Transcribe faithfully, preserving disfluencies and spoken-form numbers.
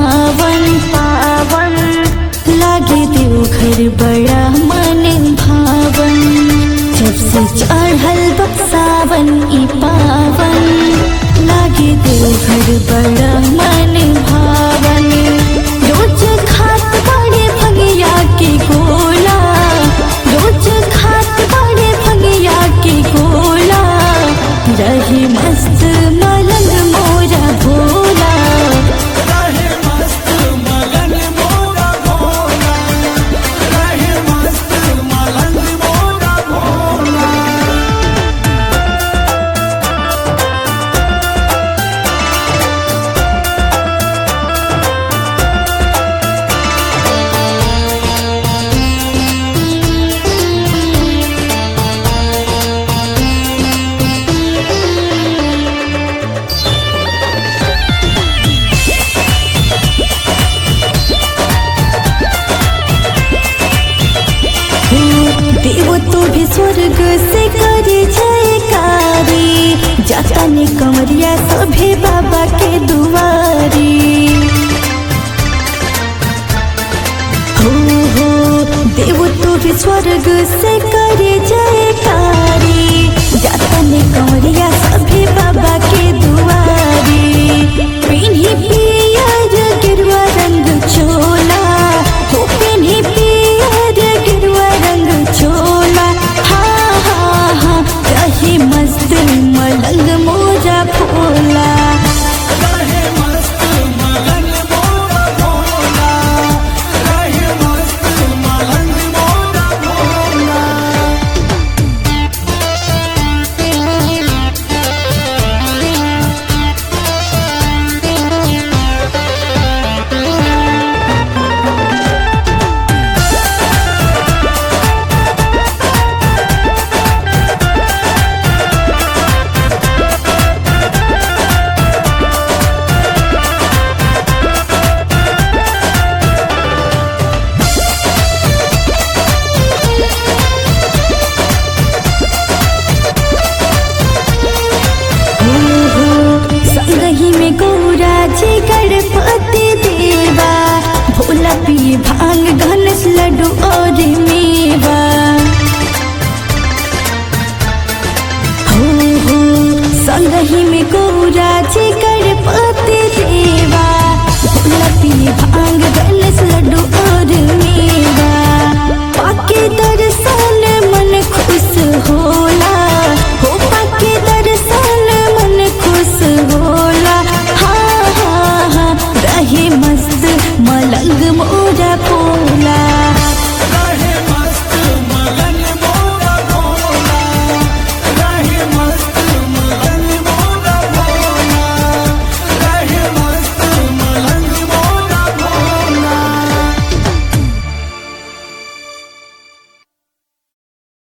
पावन पावन लागे देवघर बड़ा मन भावन। जब से चढ़ल बा सावन ई पावन लागे देवघर बड़ा मन भावन। रोज खात बड़े भंगिया के गोला, रोज खात बड़े भंगिया के गोला, रहे मस्त मलंग मोरा भोला। रहे मस्त मलन मोरा भोला, रहे मस्त मलन मोरा भोला। देव तो भी स्वर्ग से करे जयकारी, जाता ने कमरिया सभे बाबा के दुआरी। हो हो देव तो भी स्वर्ग से करे जयकारी, जाता ने कमरिया